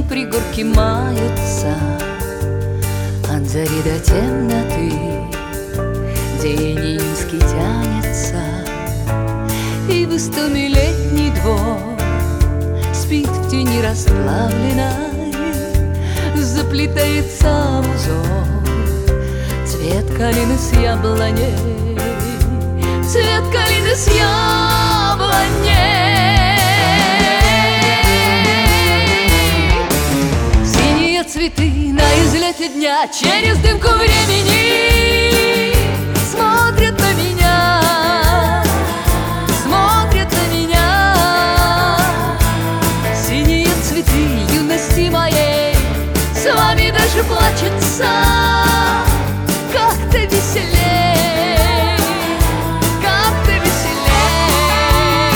пригорки маются от зари до темноты. День июньский тянется, и в истоме летний двор спит в тени расплавленной, заплетается узор цвет калины с яблоней, цвет калины с яблоней. Синие цветы на излете дня через дымку времени смотрят на меня, смотрят на меня. Синие цветы юности моей с вами даже плачется как-то веселей, как-то веселей.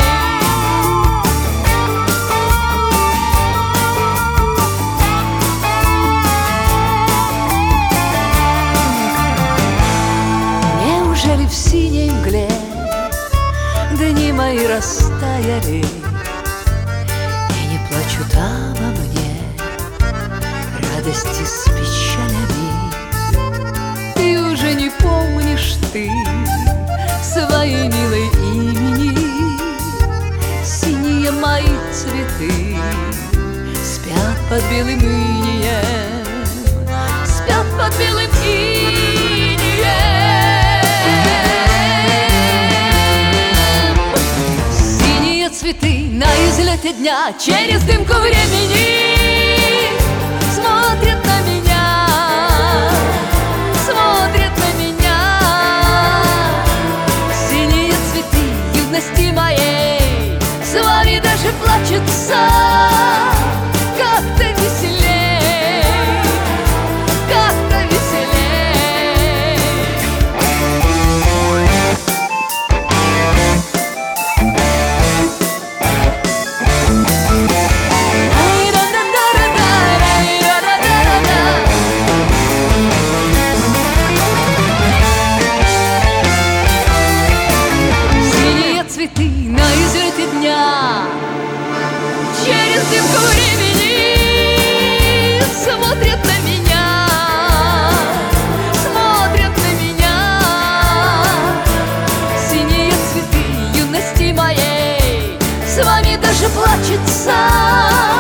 Неужели в синей мгле дни мои растаяли, и не плачут обо мне радости с печалями? И уже не помнишь ты своей милой имени. Синие мои цветы спят под белым инеем, спят под белым инеем. Синие цветы на излете дня через дымку времени смотрят на меня, смотрят на меня. Синие цветы юности моей с вами даже плачутся как-то веселей, как-то веселей. Цветы на излете дня через дымку времени смотрят на меня, смотрят на меня. Синие цветы юности моей с вами даже плачутся